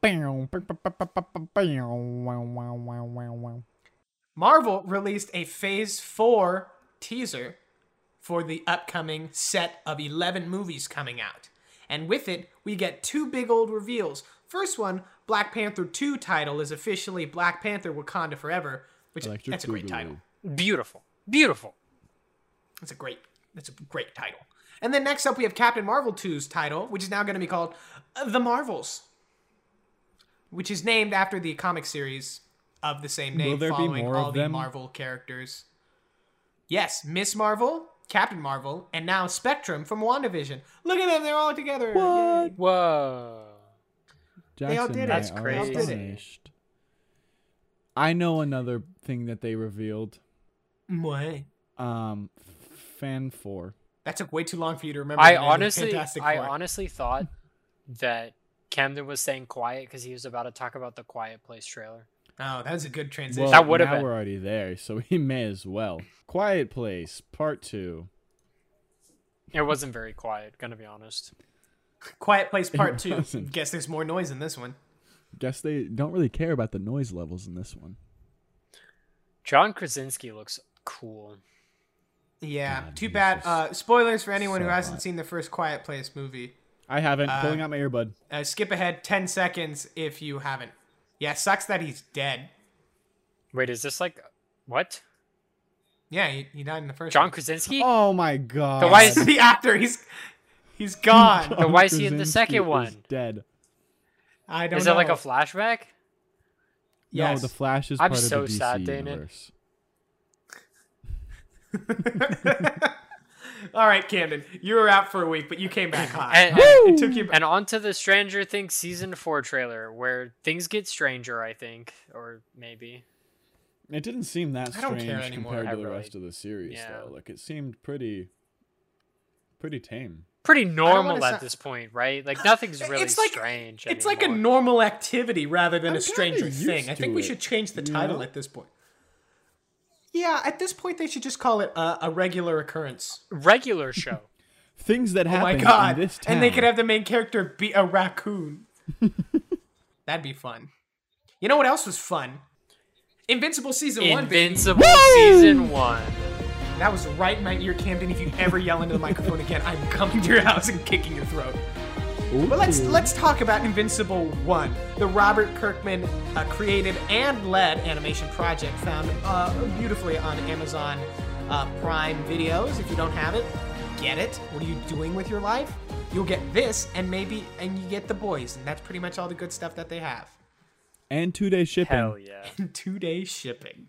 Marvel released a Phase four teaser for the upcoming set of eleven movies coming out. And with it, we get two big old reveals. First one, Black Panther two title is officially Black Panther Wakanda Forever, which Electric that's a great Boogaloo. title. Beautiful. Beautiful. It's a great, That's a great title. And then next up, we have Captain Marvel two's title, which is now going to be called uh, The Marvels, which is named after the comic series of the same name, Will there be following more all of the them? Marvel characters. Yes, Miss Marvel, Captain Marvel, and now Spectrum from WandaVision. Look at them, they're all together. What? Yay. Whoa. Jackson, all did it. they That's are crazy. astonished. I know another thing that they revealed. What? Um, Fan four. That took way too long for you to remember. I the name of the honestly, Fantastic I Four. honestly thought that Camden was saying quiet because he was about to talk about the Quiet Place trailer. Oh, that was a good transition. Well, That would've now been. we're already there, so we may as well. Quiet Place Part Two. It wasn't very quiet, gonna be honest. Quiet Place Part Two. wasn't. Guess there's more noise in this one. Guess they don't really care about the noise levels in this one. John Krasinski looks cool. Yeah, God, too he's bad. just Uh, spoilers for anyone so who hasn't hot. seen the first Quiet Place movie. I haven't. Uh, Pulling out my earbud. Uh, skip ahead ten seconds if you haven't. Yeah, sucks that he's dead. Wait, is this like what? Yeah, he, he died in the first John one. Krasinski? Oh my god. The why is- the actor, he's he's gone. Then why is he in the Krasinski second is one? Dead. I don't Is know. it like a flashback? Yes. No, the Flash is I'm part so of the D C sad, Dana. universe. All right, Camden, you were out for a week, but you came back hot. And, it took you. and on to the Stranger Things season four trailer, where things get stranger, I think, or maybe. It didn't seem that I don't strange care anymore. compared I to the really- rest of the series, yeah. though. Like it seemed pretty, pretty tame. Pretty normal wanna at sa- this point, right? Like nothing's really It's like- strange. It's like a anymore. normal activity rather than I'm a Stranger kinda Thing. used I to think we it, should change the you title know? at this point. Yeah, at this point they should just call it a, a regular occurrence. regular show. Things that Oh my happen god! in this town. And they could have the main character be a raccoon. That'd be fun. You know what else was fun? Invincible season one. baby. Invincible season one. That was right in my ear, Camden. If you ever yell into the microphone again, I'm coming to your house and kicking your throat. But let's Ooh. let's talk about Invincible one, the Robert Kirkman uh, created and led animation project found uh, beautifully on Amazon uh, Prime Videos. If you don't have it, get it. What are you doing with your life? You'll get this, and maybe and you get The Boys, and that's pretty much all the good stuff that they have. and two day shipping. Hell yeah. Two day shipping.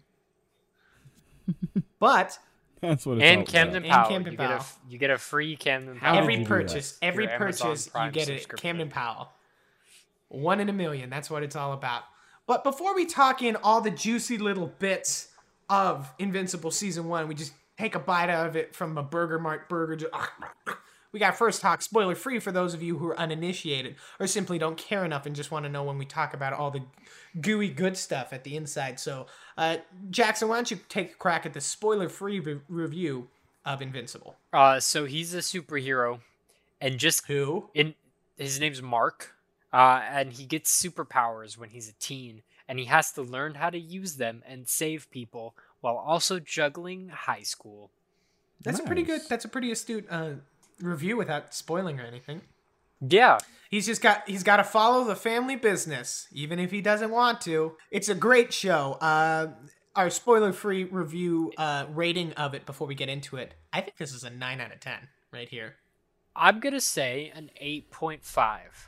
But That's what it's And all Camden And Powell. Camden you get a Powell. f- you get a free Camden How Powell. did every you do purchase, every Your Amazon purchase, you Prime get it. subscription. Camden Powell. One in a million. That's what it's all about. But before we talk in all the juicy little bits of Invincible season one, we just take a bite out of it from a Burger Mart burger. Ju- We got first talk spoiler free for those of you who are uninitiated or simply don't care enough and just want to know when we talk about all the gooey good stuff at the inside. So, uh, Jackson, why don't you take a crack at the spoiler free re- review of Invincible? Uh, so he's a superhero, and just Who? in his name's Mark, uh, and he gets superpowers when he's a teen, and he has to learn how to use them and save people while also juggling high school. That's a pretty good. Nice. That's a pretty astute uh, review without spoiling or anything. Yeah, He's just got. He's got to follow the family business, even if he doesn't want to. It's a great show. Uh, our spoiler-free review uh, rating of it before we get into it. I think this is a nine out of ten right here. I'm gonna say an eight point five.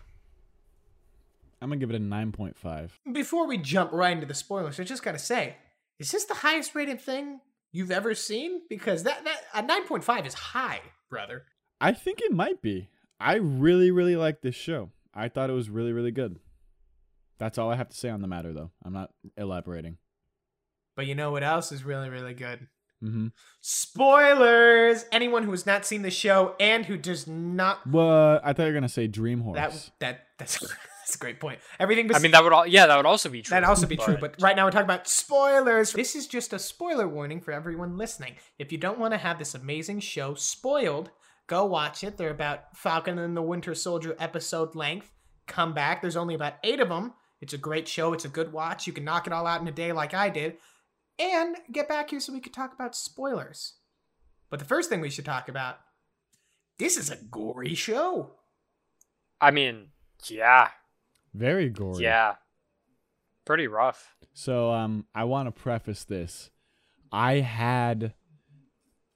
I'm gonna give it a nine point five. Before we jump right into the spoilers, I just gotta say, is this the highest rated thing you've ever seen? Because that that a nine point five is high, brother. I think it might be. I really, really like this show. I thought it was really, really good. That's all I have to say on the matter, though. I'm not elaborating. But you know what else is really, really good? Mm-hmm. Spoilers! Anyone who has not seen the show and who does not What? I thought you were gonna say Dream Horse. that that that's that's a great point. Everything. I mean, that would all yeah, that would also be true. that'd also be true. But right now we're talking about spoilers. This is just a spoiler warning for everyone listening. If you don't want to have this amazing show spoiled, go watch it. They're about Falcon and the Winter Soldier episode length. Come back. There's only about eight of them. It's a great show. It's a good watch. You can knock it all out in a day like I did. And get back here so we could talk about spoilers. But the first thing we should talk about, this is a gory show. I mean, yeah, Very gory. yeah, pretty rough. So, um, I want to preface this. I had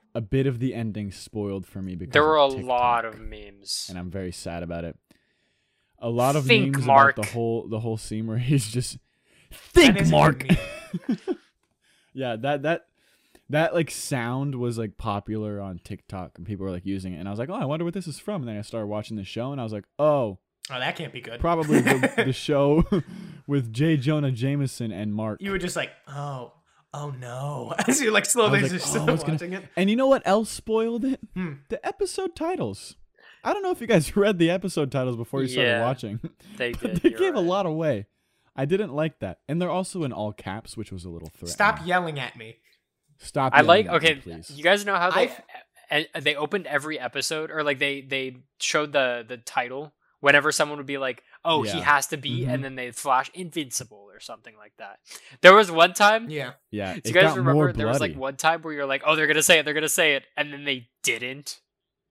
a bit of the ending spoiled for me because There were a of TikTok, lot of memes. and I'm very sad about it. A lot of Think, memes Mark. about the whole the whole scene where he's just That think, is a good Mark. meme. Yeah, that that that like sound was like popular on TikTok, and people were like using it, and I was like, oh, I wonder what this is from. And then I started watching the show, and I was like, oh, Oh, that can't be good. probably the, the show with J. Jonah Jameson and Mark. You were just like, oh, oh no, as you like I slowly was like, just oh, what's gonna- watching it. And you know what else spoiled it? Hmm. The episode titles. I don't know if you guys read the episode titles before you started Yeah, watching, They but did. they you're gave a right. lot away. I didn't like that, and they're also in all caps, which was a little threatening. Stop yelling at me. Stop. I like. yelling at me, Okay, please. you guys know how they I've- uh, they opened every episode, or like they they showed the the title whenever someone would be like, "Oh, he Yeah. has to be," Mhm. and then they flash invincible or something like that. There was one time. Yeah. Yeah, Do it you guys got remember more there was like bloody. one time where you're like, "Oh, they're gonna say it, they're gonna say it," and then they didn't.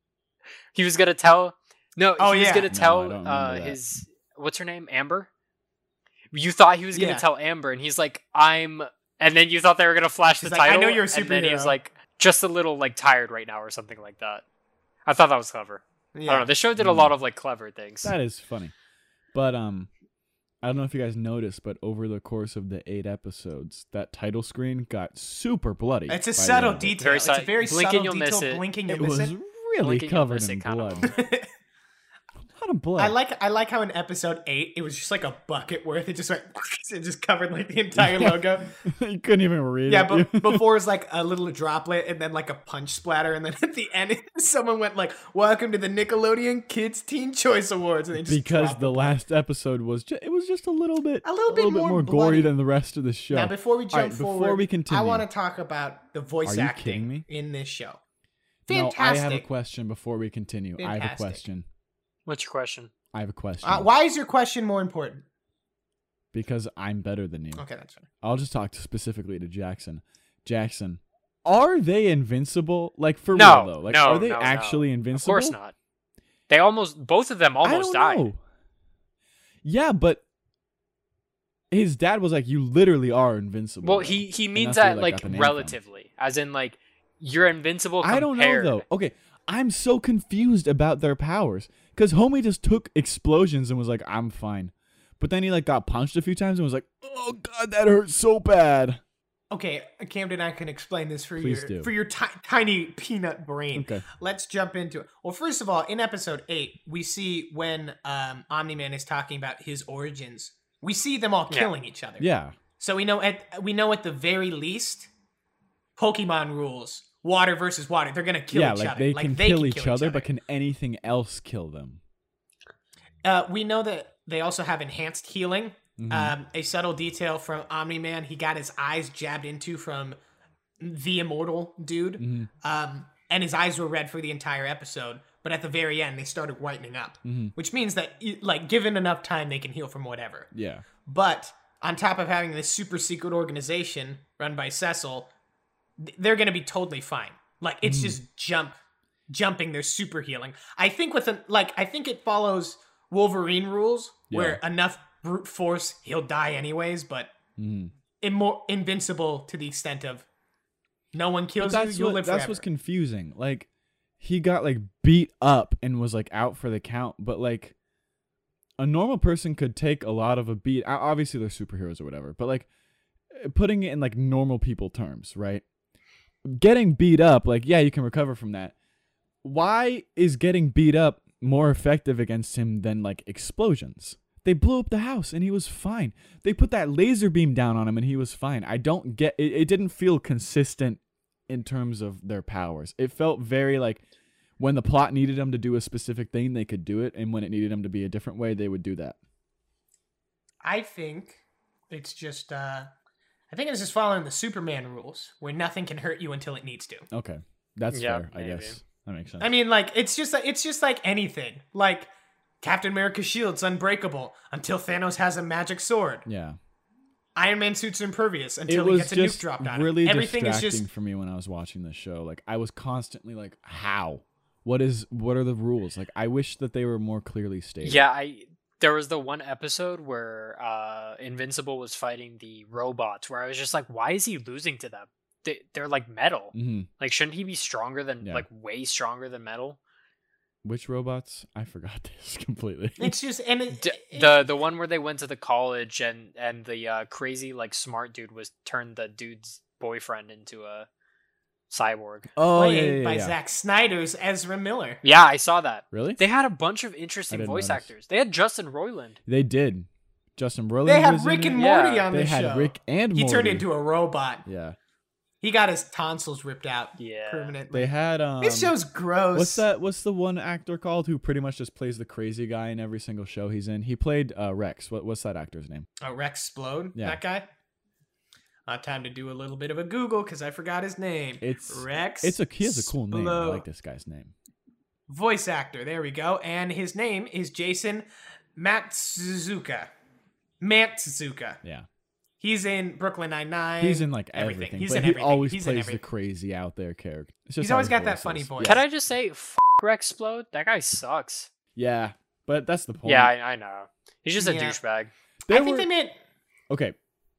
He was gonna tell. No, Oh, he was yeah. gonna No, I tell don't remember uh, that. his what's her name, Amber. You thought he was gonna Yeah. tell Amber, and he's like, "I'm," and then you thought they were gonna flash She's the like, "I title. know you're a and then he was superhero." like, "Just a little like tired right now," or something like that. I thought that was clever. I Yeah. don't know. The show did a Mm. lot of like clever things. That is funny, but um, I don't know if you guys noticed, but over the course of the eight episodes, that title screen got super bloody. It's a by the subtle end of it. detail. Very It's a subtle. very Blink and subtle you'll miss detail. it. Blinking, It you'll miss was it. really Blink and you'll covered miss in it kind blood. of. A lot of blood. I like I like how in episode eight it was just like a bucket worth. It just went it just covered like the entire Yeah. logo. You couldn't even read Yeah, it. but before it's like a little droplet and then like a punch splatter, and then at the end someone went like, "Welcome to the Nickelodeon Kids Teen Choice Awards," and they just because dropped the it. last episode was just, it was just a little bit A little bit more gory bloody. than the rest of the show. Now, before we All jump right, forward, before we continue, I want to talk about the voice Are you acting kidding me? in this show. no, Fantastic. I have a question before we continue. I have a Fantastic. question. What's your question? I have a question Uh, why is your question more important? because I'm better than you. Okay, that's fine. I'll just talk specifically to Jackson. Jackson, are they invincible? Like for No, real though? Like no, are they no, no. actually Of invincible? course not. They almost both of them almost I died. don't know. Yeah, but his dad was like, "You literally are invincible." Well, though." he he And means that's where, that like, like got the name from. relatively, as in like you're invincible. I don't know compared- though. Okay, I'm so confused about their powers because homie just took explosions and was like, "I'm fine," but then he like got punched a few times and was like, "Oh god, that hurt so bad." Okay, Camden, I can explain this for Please your do. for your ti- tiny peanut brain. Okay. Let's jump into it. Well, first of all, in episode eight, we see when um, Omni-Man is talking about his origins. We see them all Yeah. killing each other. Yeah. So we know at we know at the very least, Pokemon rules: water versus water. They're gonna kill yeah, each like other. they like can they kill can each kill other, but can anything else kill them? Uh, we know that they also have enhanced healing. Mhm. Um, a subtle detail from Omni-Man: he got his eyes jabbed into from the immortal dude, Mhm. um, and his eyes were red for the entire episode. But at the very end, they started whitening up, Mhm. which means that, like, given enough time, they can heal from whatever. Yeah. But on top of having this super secret organization run by Cecil, th- they're going to be totally fine. Like, it's Mm-hmm. just jump, jumping their super healing. I think with an like, I think it follows Wolverine rules, where enough brute force he'll die anyways, but Mhm. immo- invincible to the extent of no one But kills you, that's you'll what, live that's forever. what's confusing. Like he got like beat up and was like out for the count, but like a normal person could take a lot of a beat. o- Obviously, they're superheroes or whatever, but like putting it in like normal people terms, right? Getting beat up, like yeah, you can recover from that. Why is getting beat up more effective against him than like explosions? They blew up the house and he was fine. They put that laser beam down on him and he was fine. I don't get it. It didn't feel consistent in terms of their powers. It felt very like when the plot needed them to do a specific thing, they could do it. And when it needed them to be a different way, they would do that. I think it's just, uh, I think it's just following the Superman rules, where nothing can hurt you until it needs to. Okay. That's Yeah, fair, I maybe. guess. That makes sense. I mean, like, it's just it's just like anything. Like, Captain America's shield's unbreakable until Thanos has a magic sword. yeah. Iron Man suit's impervious It until he was gets a nuke just dropped on really him. Everything is distracting just for me when I was watching this show. Like I was constantly like, how? What is what are the rules? Like I wish that they were more clearly stated. Yeah, I there was the one episode where uh Invincible was fighting the robots where I was just like, why is he losing to them? they, they're like metal. hmm Like, shouldn't he be stronger than Yeah. like way stronger than metal? Which robots? I forgot this completely. It's just and it, D- it- the the one where they went to the college and and the uh, crazy like smart dude was turned the dude's boyfriend into a cyborg. Oh yeah, played yeah, yeah, by yeah. Zack Snyder's Ezra Miller. Yeah, I saw that. Really? They had a bunch of interesting didn't voice notice. actors. They had Justin Roiland. They did. Justin Roiland. They had was Rick in and it. Morty Yeah, on They the had show. Rick and he Morty. turned into a robot. Yeah. He got his tonsils ripped out Yeah. permanently. They had um. this show's gross. What's that? What's the one actor called who pretty much just plays the crazy guy in every single show he's in? He played uh, Rex. What, what's that actor's name? Oh, Rex Splode? Yeah. That guy? Uh, time to do a little bit of a Google because I forgot his name. It's Rex. It's a he has a cool name. I Splode. like this guy's name. Voice actor. There we go. And his name is Jason Matsuzuka. Matsuzuka. Yeah. He's in Brooklyn Nine-Nine. He's in like everything. everything. He's but in he everything. always He's in plays the everything. crazy out there character. It's just He's how always his got that voice funny is. voice. Can I just say, f- Rex Splode? That guy sucks. Yeah, but that's the point. Yeah, I, I know. He's just a Yeah. douchebag. There I think were- they meant okay.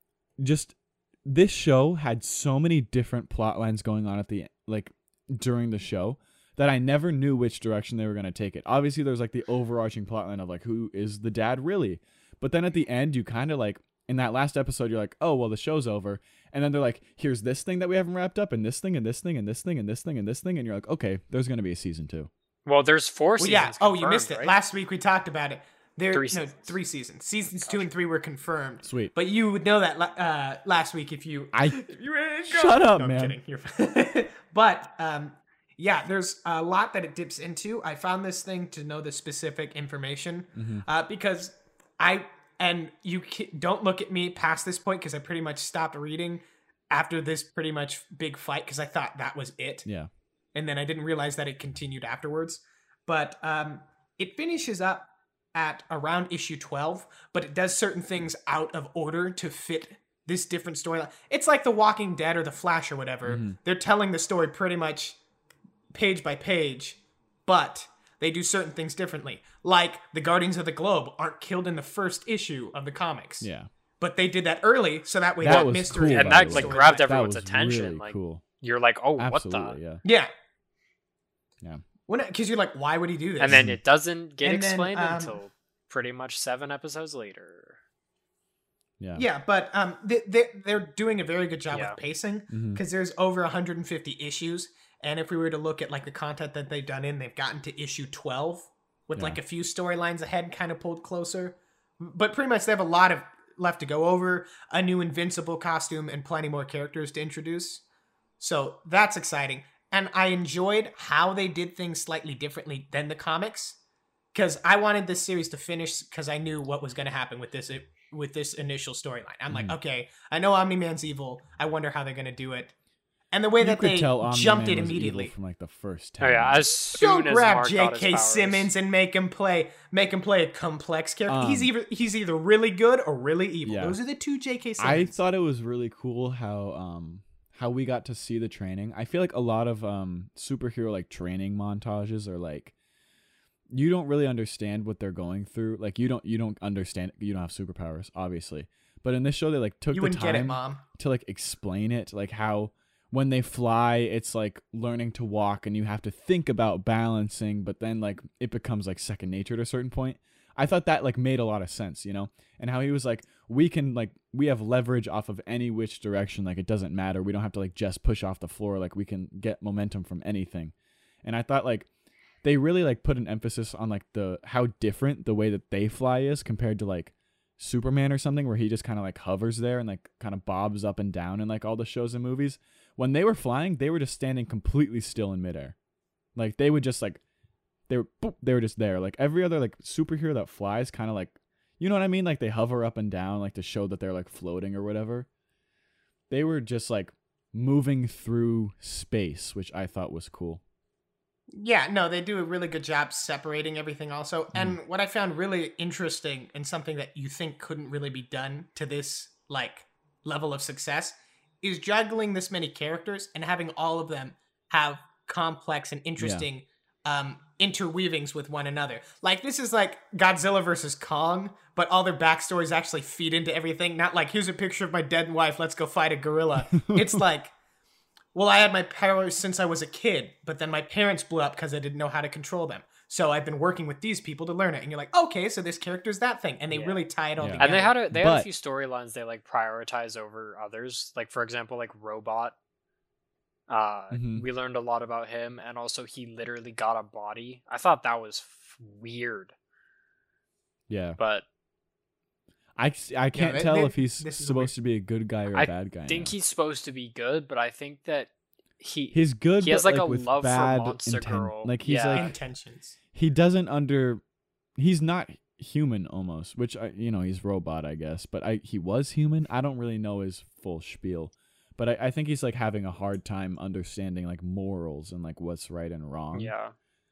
Just this show had so many different plot lines going on at the like during the show that I never knew which direction they were going to take it. Obviously, there's like the overarching plot line of like who is the dad really, but then at the end, you kind of like in that last episode, you're like, oh well, the show's over, and then they're like, here's this thing that we haven't wrapped up, and this thing, and this thing, and this thing, and this thing, and this thing, and you're like, okay, there's going to be a season two. Well, there's four Well, seasons. yeah. Oh, you confirmed, missed it. right? Last week we talked about it. There, Three no, seasons. three seasons. Seasons two and three were confirmed. Sweet. But you would know that la- uh, last week if you. I if you ready to go. Shut up, No, man. I'm kidding. You're fine. But um, yeah, there's a lot that it dips into. I found this thing to know the specific information Mm-hmm. uh, because I and you ca- don't look at me past this point because I pretty much stopped reading after this pretty much big fight because I thought that was it. yeah. And then I didn't realize that it continued afterwards. But um, it finishes up at around issue twelve, but it does certain things out of order to fit this different storyline. It's like The Walking Dead or The Flash or whatever. Mm-hmm. They're telling the story pretty much page by page, but they do certain things differently. Like the Guardians of the Globe aren't killed in the first issue of the comics. Yeah. But they did that early, so that way That that, was mystery cool, and by that the like way. grabbed storyline. everyone's that was attention. really like cool. you're like, oh, Absolutely, what the? yeah. Yeah. Yeah. Because you're like, why would he do this? And then it doesn't get And then, explained um, until pretty much seven episodes later. Yeah. Yeah, but um, they, they they're doing a very good job Yeah. with pacing Mhm. because there's over one hundred fifty issues, and if we were to look at like the content that they've done in, they've gotten to issue twelve with Yeah. like a few storylines ahead, kind of pulled closer. But pretty much they have a lot of left to go over, a new Invincible costume, and plenty more characters to introduce. So that's exciting, and I enjoyed how they did things slightly differently than the comics because I wanted this series to finish because I knew what was going to happen with this with this initial storyline. I'm like, Mhm. okay, I know Omni-Man's evil. I wonder how they're going to do it. And the way You that could they tell jumped Omni-Man it was evil immediately. from like the first ten Oh yeah, minutes. as soon Don't as grab Mark J got his K. powers. Simmons and make him play make him play a complex character. he's Um, either he's either really good or really evil. yeah. Those are the two J K. I Simmons. thought it was really cool how um how we got to see the training. I feel like a lot of um superhero like training montages are like you don't really understand what they're going through. Like you don't you don't understand you don't have superpowers, obviously. But in this show they like took you the wouldn't get it, time Mom. to like explain it, like how when they fly it's like learning to walk and you have to think about balancing, but then like it becomes like second nature at a certain point. I thought that like made a lot of sense, you know? And how he was like, we can like we have leverage off of any which direction, like it doesn't matter. We don't have to like just push off the floor, like we can get momentum from anything. And I thought like they really like put an emphasis on like the how different the way that they fly is compared to like Superman or something where he just kind of like hovers there and like kind of bobs up and down in like all the shows and movies. When they were flying, they were just standing completely still in midair. Like they would just like they were boop, they were just there. Like every other like superhero that flies kind of like, you know what I mean? Like they hover up and down like to show that they're like floating or whatever. They were just like moving through space, which I thought was cool. Yeah, no, they do a really good job separating everything also. Mm. And what I found really interesting and something that you think couldn't really be done to this like level of success is juggling this many characters and having all of them have complex and interesting um interweavings with one another. Like this is like Godzilla versus Kong, but all their backstories actually feed into everything. Not like here's a picture of my dead wife, let's go fight a gorilla. It's like well, I had my powers since I was a kid, but then my parents blew up because I didn't know how to control them. So I've been working with these people to learn it. And you're like, okay, so this character's that thing. And they Yeah. really tie it all Yeah. together. And they had a they had a But- few storylines they like prioritize over others. Like for example, like Robot. Uh, Mhm. we learned a lot about him, and also he literally got a body. I thought that was f- weird, Yeah. but I, I can't they- tell they- if he's this is supposed to be a good guy or a I bad guy. I think now. he's supposed to be good. But I think that he he's good. he has, but, like, a with love for bad Monster inten- Girl. Like he's Yeah. like intentions. he doesn't under. He's not human almost, which I you know he's robot I guess, but I he was human. I don't really know his full spiel, but I, I think he's like having a hard time understanding like morals and like what's right and wrong. yeah.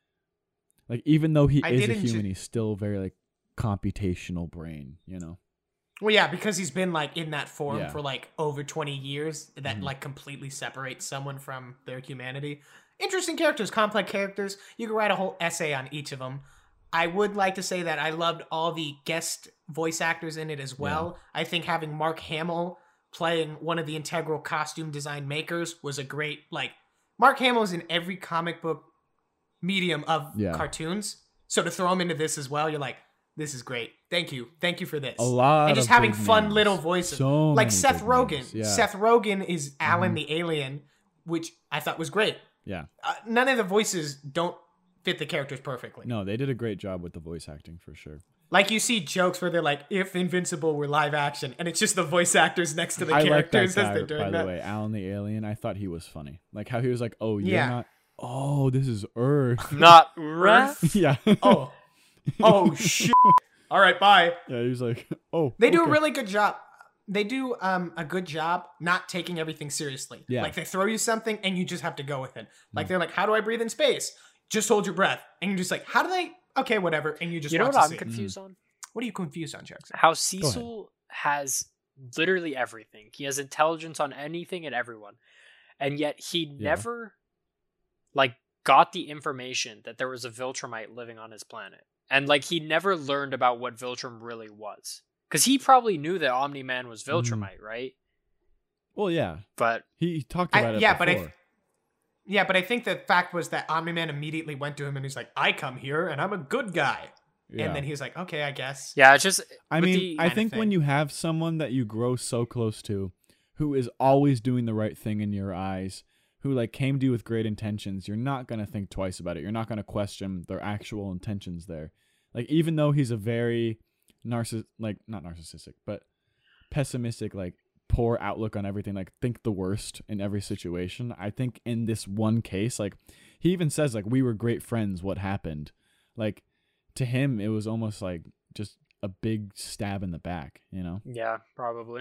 Like even though he I is a did enjoy- human, he's still very like computational brain. You know. Well, yeah, because he's been like in that form Yeah. for like over twenty years that Mhm. like completely separates someone from their humanity. Interesting characters, complex characters. You could write a whole essay on each of them. I would like to say that I loved all the guest voice actors in it as well. I think having Mark Hamill playing one of the integral costume design makers was a great like Mark Hamill is in every comic book medium of Yeah. cartoons. So to throw him into this as well, you're like, this is great. Thank you. Thank you for this. A lot and just of having big fun names. little voices. So like many Seth big Rogen. names, yeah. Mm-hmm. Seth Rogen is Alan the alien, which I thought was great. Yeah. Uh, none of the voices don't fit the characters perfectly. No, they did a great job with the voice acting for sure. Like you see jokes where they're like, if Invincible were live action, and it's just the voice actors next to the I like that characters as guy, they're doing by that. the way, Alan the Alien. I thought he was funny. Like how he was like, "Oh, you're Yeah. not. Oh, this is Earth." Not Earth. yeah. Oh. Oh, shit. All right, bye. Yeah, he was like, "Oh." They do okay. a really good job. They do um, a good job not taking everything seriously. Yeah. Like they throw you something and you just have to go with it. Like Mm. they're like, how do I breathe in space? Just hold your breath. And you're just like, how do they? Okay, whatever. And you just You know watch what the I'm scene. confused on? What are you confused on, Jackson? How Cecil has literally everything. He has intelligence on anything and everyone. And yet he Yeah. never like got the information that there was a Viltrumite living on his planet. And like he never learned about what Viltrum really was. Cuz he probably knew that Omni-Man was Viltrumite, right? Well, yeah. But He talked I- about it yeah, before. but I, yeah, but I think the fact was that Omni-Man immediately went to him and he's like, I come here and I'm a good guy. yeah. And then he's like, okay, I guess. yeah, it's just I with mean, the- I kind of think when thing. you have someone that you grow so close to, who is always doing the right thing in your eyes, who like came to you with great intentions, you're not gonna think twice about it. You're not gonna question their actual intentions there. Like even though he's a very narciss like not narcissistic, but pessimistic, like poor outlook on everything, like think the worst in every situation. I think in this one case, like he even says like we were great friends, what happened? Like to him it was almost like just a big stab in the back, you know? yeah, probably.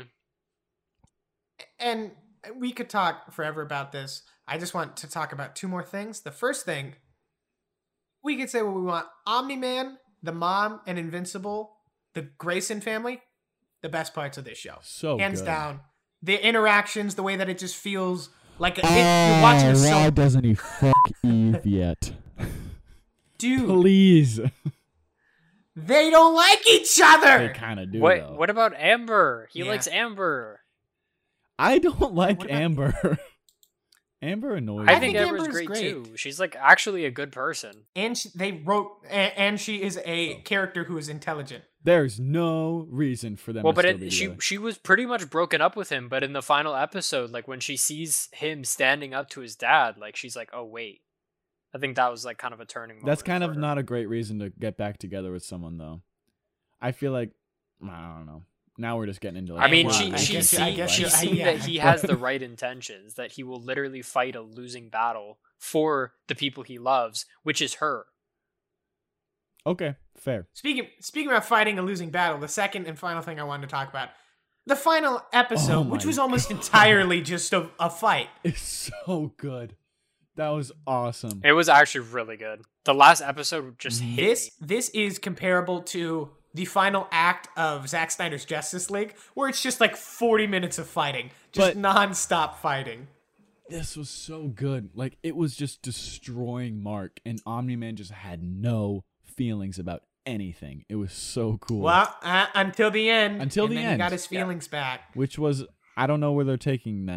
And we could talk forever about this. I just want to talk about two more things. The first thing, we could say what we want. Omni-Man, the mom, and Invincible, the Grayson family, the best parts of this show. So Hands good. down. The interactions, the way that it just feels like a, it, you're watching a why soap. doesn't he fuck Eve yet? Dude, Please. they don't like each They other. kind of do. What though. what about Amber? He Yeah. likes Amber. I don't like What about- Amber. Amber annoys I, I me. think, think Amber's Amber's great, great. too. She's like actually a good person. And she, they wrote, and, and she is a character who is intelligent. There's no reason for them Well, to but still be it, she together. she was pretty much broken up with him. But in the final episode, like when she sees him standing up to his dad, like she's like, "Oh wait," I think that was like kind of a turning moment. That's kind for of her. not a great reason to get back together with someone, though. I feel like I don't know. Now we're just getting into. Like, I mean, Well, she I she guess- see, I guess she you- I- see yeah. that he has the right intentions, that he will literally fight a losing battle for the people he loves, which is her. Okay, fair. Speaking speaking about fighting a losing battle, the second and final thing I wanted to talk about, the final episode, Oh which my was almost God. entirely just a, a fight. It's so good. That was awesome. It was actually really good. The last episode just hit This me. this is comparable to the final act of Zack Snyder's Justice League, where it's just like forty minutes of fighting, just But- non-stop fighting. This was so good. Like it was just destroying Mark, and Omni-Man just had no feelings about anything. It was so cool. Well, uh, until the end. Until and the then end. he got his feelings back. Which was I don't know where they're taking that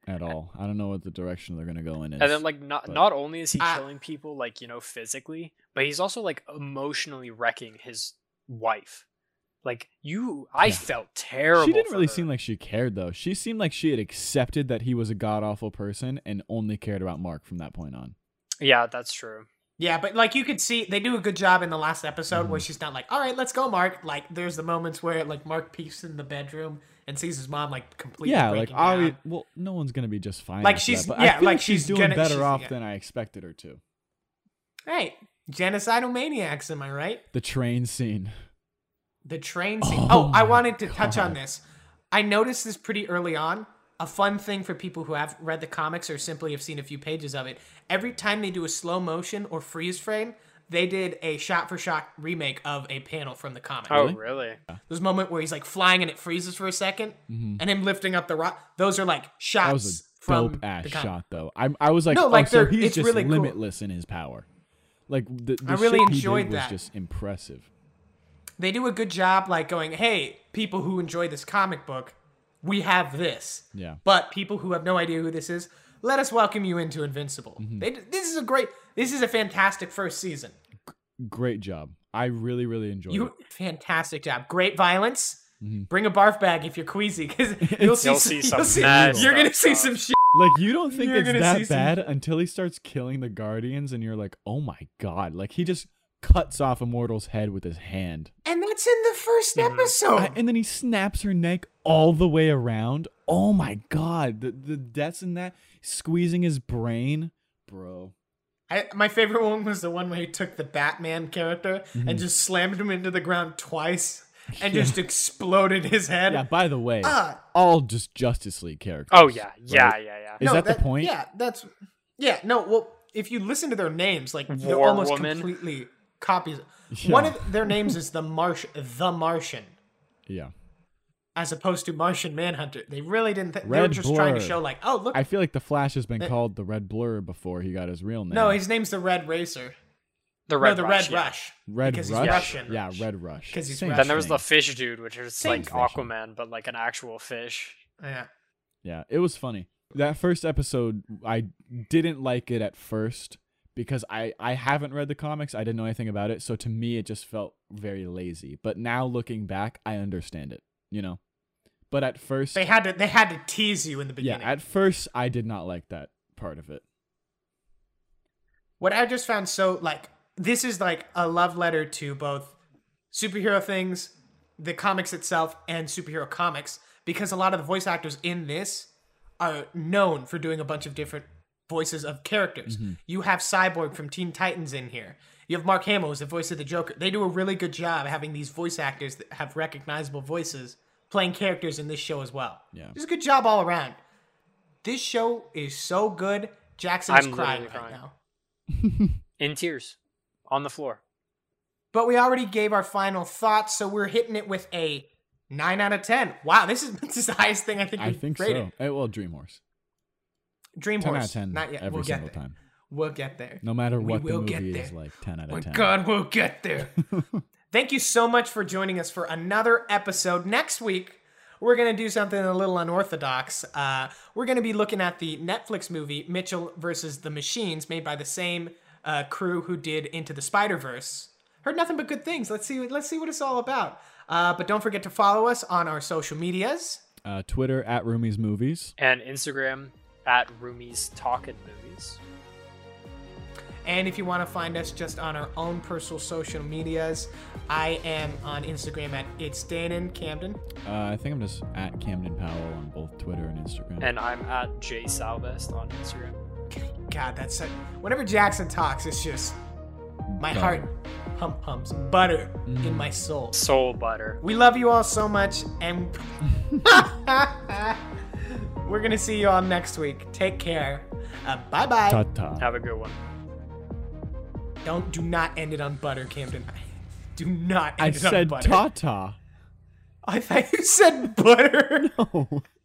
at all. I don't know what the direction they're gonna go in is. And then like not but- not only is he I- killing people like, you know, physically, but he's also like emotionally wrecking his wife. Like you I Yeah. felt terrible. She didn't for really her. seem like she cared though. She seemed like she had accepted that he was a god awful person and only cared about Mark from that point on. Yeah, that's true. Yeah, but like you could see, they do a good job in the last episode Mm-hmm. where she's not like, "All right, let's go, Mark." Like, there's the moments where like Mark peeks in the bedroom and sees his mom like completely Yeah, like breaking I down. well, no one's gonna be just fine. Like, after she's- that, but yeah, I feel like, like she's she's doing gonna- better she's- off yeah. than I expected her to. Hey, genocidal maniacs, am I right? The train scene. The train scene. Oh Oh, I my wanted to touch on God. this. I noticed this pretty early on. A fun thing for people who have read the comics or simply have seen a few pages of it. Every time they do a slow motion or freeze frame, they did a shot for shot remake of a panel from the comic. Oh, Really? really? There's a moment where he's like flying and it freezes for a 2nd and him lifting up the rock. Those are like shots That was a from dope ass the comic. shot though. I I was like, No, oh, like, so they're- he's it's just really cool. limitless in his power. Like the, the I really shit he enjoyed did that. was just impressive. They do a good job like going, hey, people who enjoy this comic book, we have this. Yeah. But people who have no idea who this is, let us welcome you into Invincible. Mm-hmm. They, this is a great, this is a fantastic first season. Great job. I really really enjoyed You it. fantastic job. Great violence. Mm-hmm. Bring a barf bag if you're queasy, because you'll see, You'll some, see some you'll see- mad You're gonna stuff. see some shit. Like you don't think You're it's gonna see that some- bad until he starts killing the Guardians, and you're like, oh my god! Like he just cuts off Immortal's head with his hand, And that's in the first Mm-hmm. episode. I- and then he snaps her neck all the way around. Oh my god! The the deaths in that, squeezing his brain, bro. I, my favorite one was the one where he took the Batman character Mm-hmm. and just slammed him into the ground twice and just exploded his head. Yeah. By the way, Ah. all just Justice League characters. Oh yeah, yeah, right? yeah, yeah. Is that, the point? Yeah, that's yeah. No, well, if you listen to their names, like they're War almost Woman. completely copies. Yeah. One of their names is the Marsh, the Martian, Yeah. as opposed to Martian Manhunter. They really didn't. Th- they were Red just trying to Blur. show like, oh look, I feel like the Flash has been called the Red Blur before he got his real name. no, his name's the Red Racer. The Red no, the Rush, Red yeah. Rush. Red because Rush. he's Russian. Yeah, Red Rush. 'Cause he's Same Russian. Then there was thing. the fish dude, which is Same like thing. Aquaman, but like an actual fish. Yeah. Yeah, it was funny. That first episode, I didn't like it at first because I, I haven't read the comics. I didn't know anything about it. So to me, it just felt very lazy. But now looking back, I understand it, you know? But at first, They had to. They had to tease you in the yeah, beginning. at first, I did not like that part of it. What I just found so like this is like a love letter to both superhero things, the comics itself, and superhero comics, because a lot of the voice actors in this are known for doing a bunch of different voices of characters. You have Cyborg from Teen Titans in here. You have Mark Hamill as the voice of the Joker. They do a really good job having these voice actors that have recognizable voices playing characters in this show as well. Yeah. It's a good job all around. This show is so good. Jackson is I'm crying literally right crying. now. In tears. On the floor. But we already gave our final thoughts, so we're hitting it with a nine out of ten. Wow, this is this is the highest thing I think I we've think rated. so. Eh, well, Dream Horse. Dream ten Horse. out of ten Not yet. every we'll get single there. time. We'll get there. No matter We what the will get movie there. is like, ten out Oh of ten. God, we'll get there. Thank you so much for joining us for another episode. Next week, we're going to do something a little unorthodox. Uh, we're going to be looking at the Netflix movie Mitchell versus the Machines, made by the same uh, crew who did Into the Spider-Verse. Heard nothing but good things. Let's see. Let's see what it's all about. Uh, but don't forget to follow us on our social medias. Uh, Twitter at Roomies Movies. And Instagram at Roomies Talkin' Movies. And if you want to find us just on our own personal social medias, I am on Instagram at It's Danon Camden. Uh, I think I'm just at Camden Powell on both Twitter and Instagram. And I'm at J Salvest on Instagram. God, that's so, whenever Jackson talks, it's just my Butter. heart hump humps butter in my soul. Soul butter. We love you all so much, and we're gonna see you all next week. Take care. Uh, bye bye. Ta-ta. Have a good one. Don't do not end it on butter, Camden. Do not I end it on said butter. ta-ta. I thought you said butter. No.